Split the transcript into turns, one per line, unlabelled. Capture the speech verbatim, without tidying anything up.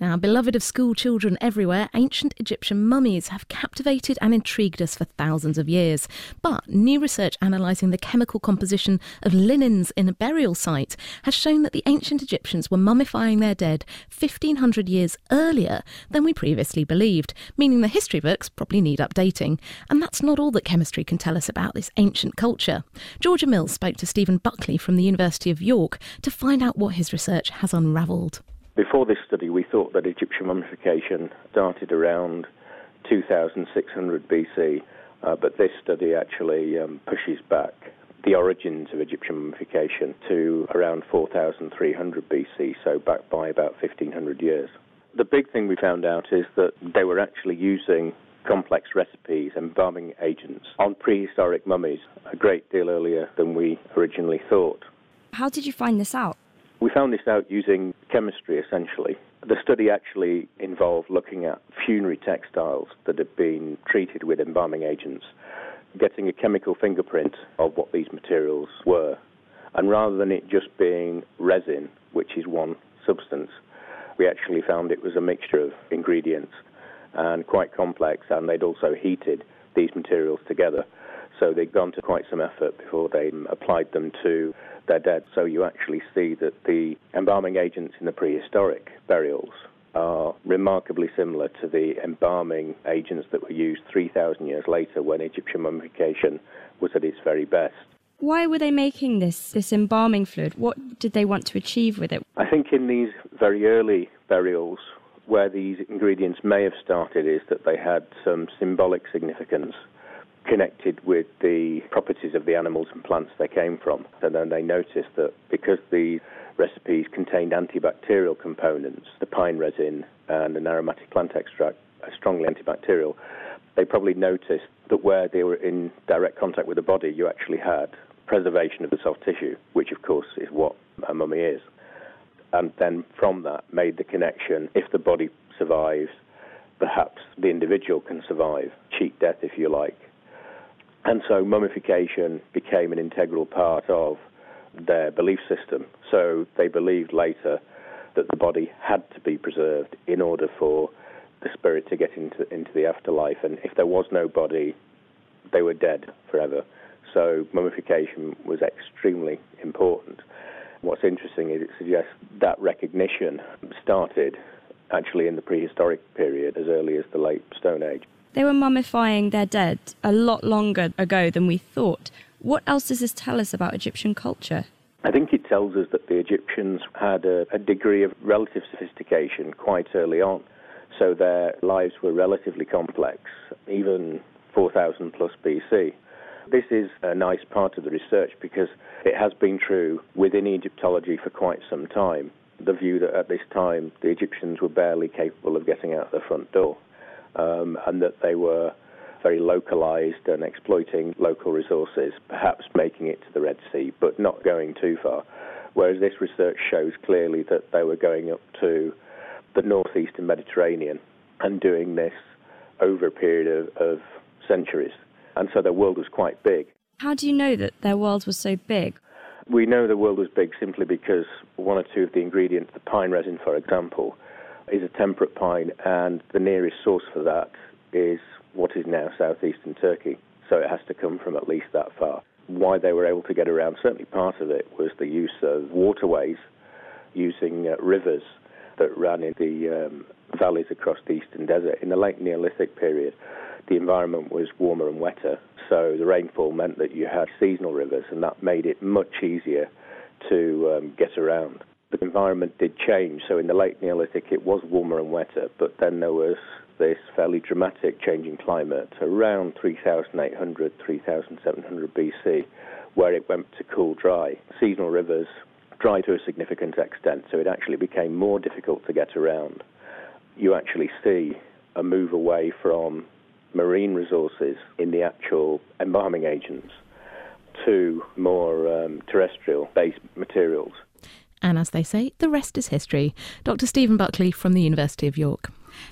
Now, beloved of school children everywhere, ancient Egyptian mummies have captivated and intrigued us for thousands of years. But new research analysing the chemical composition of linens in a burial site has shown that the ancient Egyptians were mummifying their dead fifteen hundred years earlier than we previously believed, meaning the history books probably need updating. And that's not all that chemistry can tell us about this ancient culture. Georgia Mills spoke to Stephen Buckley from the University of York to find out what his research has unravelled.
Before this study, we thought that Egyptian mummification started around two thousand six hundred B C, uh, but this study actually um, pushes back the origins of Egyptian mummification to around four thousand three hundred B C, so back by about fifteen hundred years. The big thing we found out is that they were actually using complex recipes, embalming agents, on prehistoric mummies a great deal earlier than we originally thought.
How did you find this out?
We found this out using chemistry, essentially. The study actually involved looking at funerary textiles that had been treated with embalming agents, getting a chemical fingerprint of what these materials were. And rather than it just being resin, which is one substance, we actually found it was a mixture of ingredients and quite complex, and they'd also heated these materials together. So they'd gone to quite some effort before they applied them to their dead. So you actually see that the embalming agents in the prehistoric burials are remarkably similar to the embalming agents that were used three thousand years later when Egyptian mummification was at its very best.
Why were they making this, this embalming fluid? What did they want to achieve with it?
I think in these very early burials, where these ingredients may have started is that they had some symbolic significance connected with the properties of the animals and plants they came from. And then they noticed that because the recipes contained antibacterial components, the pine resin and an aromatic plant extract are strongly antibacterial, they probably noticed that where they were in direct contact with the body, you actually had preservation of the soft tissue, which of course is what a mummy is. And then from that made the connection, if the body survives, perhaps the individual can survive, cheat death if you like. And so mummification became an integral part of their belief system. So they believed later that the body had to be preserved in order for the spirit to get into, into the afterlife. And if there was no body, they were dead forever. So mummification was extremely important. What's interesting is it suggests that recognition started actually in the prehistoric period as early as the late Stone Age.
They were mummifying their dead a lot longer ago than we thought. What else does this tell us about Egyptian culture?
I think it tells us that the Egyptians had a, a degree of relative sophistication quite early on. So their lives were relatively complex, even four thousand plus B C. This is a nice part of the research because it has been true within Egyptology for quite some time. The view that at this time the Egyptians were barely capable of getting out the front door, um, and that they were very localized and exploiting local resources, perhaps making it to the Red Sea, but not going too far. Whereas this research shows clearly that they were going up to the northeastern Mediterranean and doing this over a period of, of centuries. And so their world was quite big.
How do you know that their world was so big?
We know the world was big simply because one or two of the ingredients, the pine resin, for example, is a temperate pine, and the nearest source for that is what is now southeastern Turkey. So it has to come from at least that far. Why they were able to get around, certainly part of it was the use of waterways, using uh, rivers that ran in the um, valleys across the eastern desert. In the late Neolithic period, the environment was warmer and wetter, so the rainfall meant that you had seasonal rivers, and that made it much easier to um, get around. The environment did change, so in the late Neolithic it was warmer and wetter, but then there was this fairly dramatic change in climate around three thousand eight hundred, three thousand seven hundred B C, where it went to cool dry. Seasonal rivers dry to a significant extent, so it actually became more difficult to get around. You actually see a move away from marine resources in the actual embalming agents to more um, terrestrial-based materials.
And as they say, the rest is history. Doctor Stephen Buckley from the University of York.